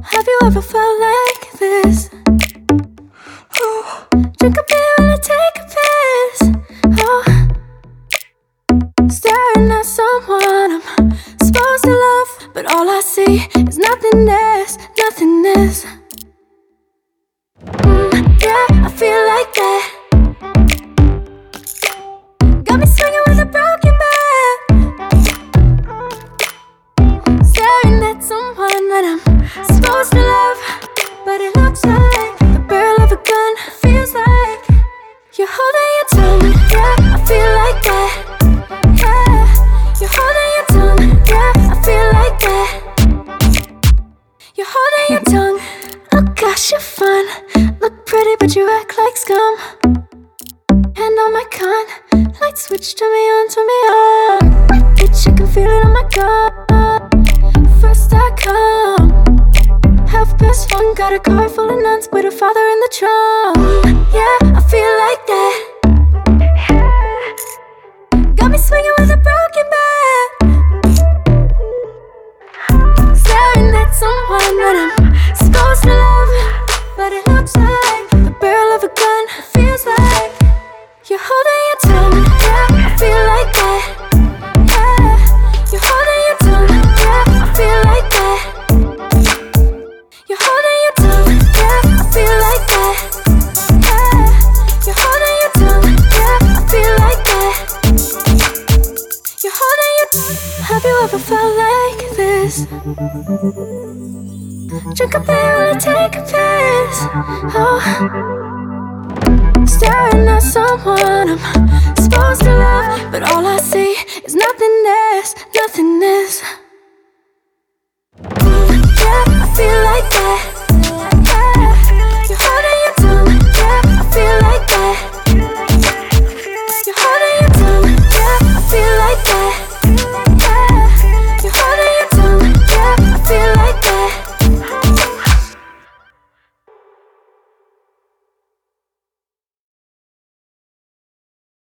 Have you ever felt like this? Oh, drink a beer while I take a piss. Oh, staring at someone I'm supposed to love, but all I see is nothingness, nothingness. Yeah, I feel like that. Got me swinging with a broken bat, staring at someone that I'm supposed to love, but it looks like the barrel of a gun. Feels like you're holding your tongue. Yeah, I feel like that. Yeah, you're holding your tongue. Yeah, I feel like that. You're holding your tongue. Oh gosh, you're fun. Look pretty, but you act like scum. Hand on my con, light switch, turn me on, turn me on. Bitch, I can feel it on my gun. First I come, half past one, got a car full of nuns with her father in the trunk. Yeah, I feel like that. Got me swinging with a broken bat, staring at someone that I'm supposed to love, but it looks like the barrel of a gun. Feels like you're holding your tongue. Yeah, I feel like that. Yeah, you're holding your tongue. Yeah, I feel like that. You're holding your tongue. Yeah, I feel like that. Yeah, you're holding your tongue. Yeah, I feel like that. You're holding your tongue. Have you ever felt like this? Drink a beer while I take a piss. Oh, staring at someone I'm supposed to love, but all I see is nothingness, nothingness. Yeah, I feel like that.